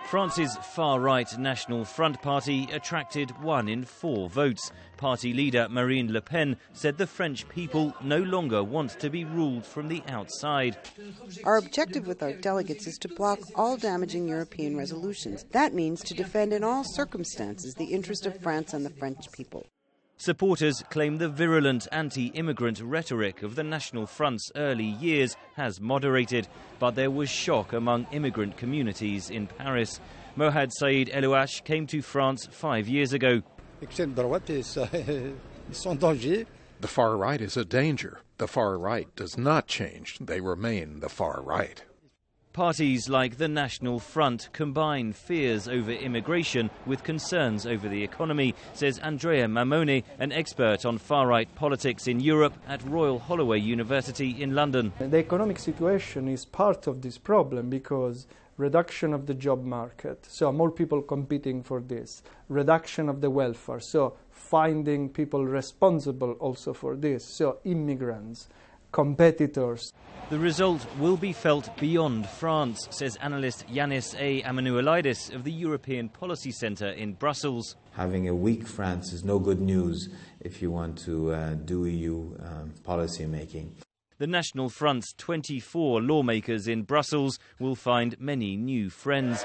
France's far-right National Front party attracted 1 in 4 votes. Party leader Marine Le Pen said the French people no longer want to be ruled from the outside. Our objective with our delegates is to block all damaging European resolutions. That means to defend in all circumstances the interest of France and the French people. Supporters claim the virulent anti-immigrant rhetoric of the National Front's early years has moderated, but there was shock among immigrant communities in Paris. Mohad Said Elouache came to France 5 years ago. The far right is a danger. The far right does not change. They remain the far right. Parties like the National Front combine fears over immigration with concerns over the economy, says Andrea Mamone, an expert on far-right politics in Europe at Royal Holloway University in London. The economic situation is part of this problem because reduction of the job market, so more people competing for this, reduction of the welfare, so finding people responsible also for this, so immigrants, competitors. The result will be felt beyond France, says analyst Yanis A. Amanuelidis of the European Policy Centre in Brussels. Having a weak France is no good news if you want to do EU policy making. The National Front's 24 lawmakers in Brussels will find many new friends.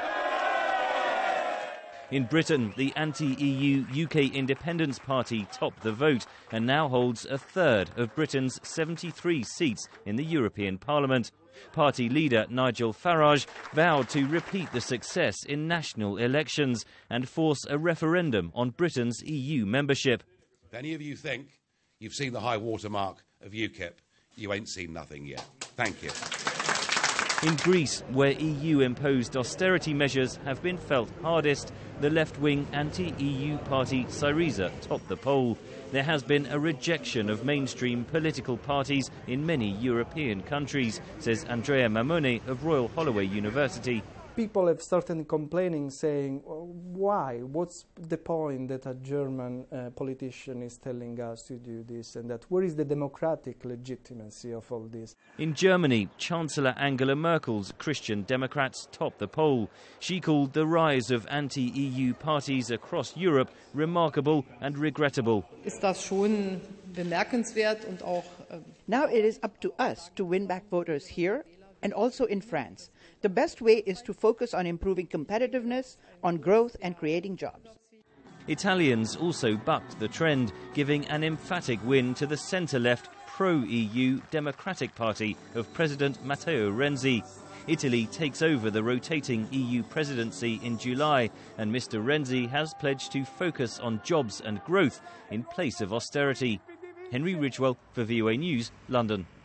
In Britain, the anti-EU UK Independence Party topped the vote and now holds a third of Britain's 73 seats in the European Parliament. Party leader Nigel Farage vowed to repeat the success in national elections and force a referendum on Britain's EU membership. If any of you think you've seen the high watermark of UKIP, you ain't seen nothing yet. Thank you. In Greece, where EU-imposed austerity measures have been felt hardest, the left-wing anti-EU party Syriza topped the poll. There has been a rejection of mainstream political parties in many European countries, says Andrea Mamone of Royal Holloway University. People have started complaining, saying, why? What's the point that a German politician is telling us to do this and that? Where is the democratic legitimacy of all this? In Germany, Chancellor Angela Merkel's Christian Democrats topped the poll. She called the rise of anti-EU parties across Europe remarkable and regrettable. Ist das schon bemerkenswert und auch Now it is up to us to win back voters here and also in France. The best way is to focus on improving competitiveness, on growth and creating jobs. Italians also bucked the trend, giving an emphatic win to the centre-left pro-EU Democratic Party of President Matteo Renzi. Italy takes over the rotating EU presidency in July, and Mr. Renzi has pledged to focus on jobs and growth in place of austerity. Henry Ridgwell for VOA News, London.